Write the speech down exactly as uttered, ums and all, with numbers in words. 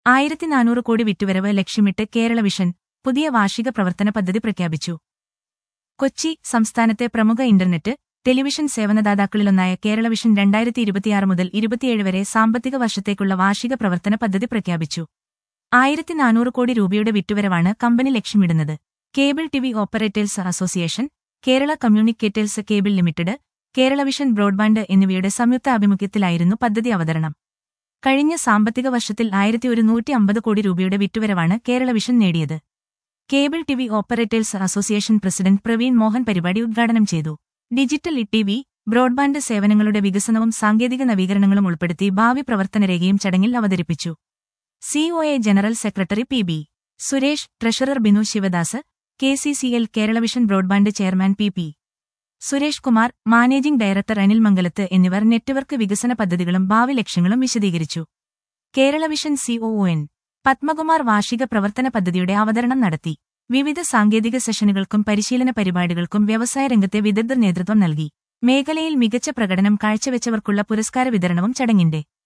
ആയിരത്തി നാനൂറ് കോടി വിറ്റുവരവ് ലക്ഷ്യമിട്ട് കേരള വിഷൻ പുതിയ വാർഷിക പ്രവർത്തന പദ്ധതി പ്രഖ്യാപിച്ചു. കൊച്ചി സംസ്ഥാനത്തെ പ്രമുഖ ഇന്റർനെറ്റ്, ടെലിവിഷൻ സേവനദാതാക്കളിലൊന്നായ കേരള വിഷൻ രണ്ടായിരത്തി ഇരുപത്തിയാറ് മുതൽ ഇരുപത്തിയേഴ് വരെ സാമ്പത്തിക വർഷത്തേക്കുള്ള വാർഷിക പ്രവർത്തന പദ്ധതി പ്രഖ്യാപിച്ചു. ആയിരത്തി നാനൂറ് കോടി രൂപയുടെ വിറ്റുവരവാണ് കമ്പനി ലക്ഷ്യമിടുന്നത്. Cable TV operators association, Kerala communicators cable limited, Kerala vision broadband എന്നിവയുടെ സംയുക്ത ആഭിമുഖ്യത്തിലായിരുന്നു പദ്ധതി അവതരണം. കഴിഞ്ഞ സാമ്പത്തിക വർഷത്തിൽ ആയിരത്തി ഒരുന്നൂറ്റി അമ്പത് കോടി രൂപയുടെ വിറ്റുവരവാണ് കേരള വിഷൻ നേടിയത്. Cable TV operators association president Praveen Mohan പരിപാടി ഉദ്ഘാടനം ചെയ്തു. ഡിജിറ്റൽ ടിവി, ബ്രോഡ്ബാൻഡ് സേവനങ്ങളുടെ വികസനവും സാങ്കേതിക നവീകരണങ്ങളും ഉൾപ്പെടുത്തി ഭാവി പ്രവർത്തനരേഖയും ചടങ്ങിൽ അവതരിപ്പിച്ചു. COA general secretary P B Suresh, treasurer Binu Sivadas, K C C L Kerala vision broadband chairman P P Suresh Kumar, managing director Anil Mangalath എന്നിവർ നെറ്റ്വർക്ക് വികസന പദ്ധതികളും ഭാവി ലക്ഷ്യങ്ങളും വിശദീകരിച്ചു. Kerala vision COO N Padmakumar വാർഷിക പ്രവർത്തന പദ്ധതിയുടെ അവതരണം നടത്തി. വിവിധ സാങ്കേതിക സെഷനുകൾക്കും പരിശീലന പരിപാടികൾക്കും വ്യവസായ രംഗത്തെ വിദഗ്ധർ നേതൃത്വം നൽകി. മേഖലയിൽ മികച്ച പ്രകടനം കാഴ്ചവെച്ചവർക്കുള്ള പുരസ്കാര വിതരണവും ചടങ്ങിന്റെ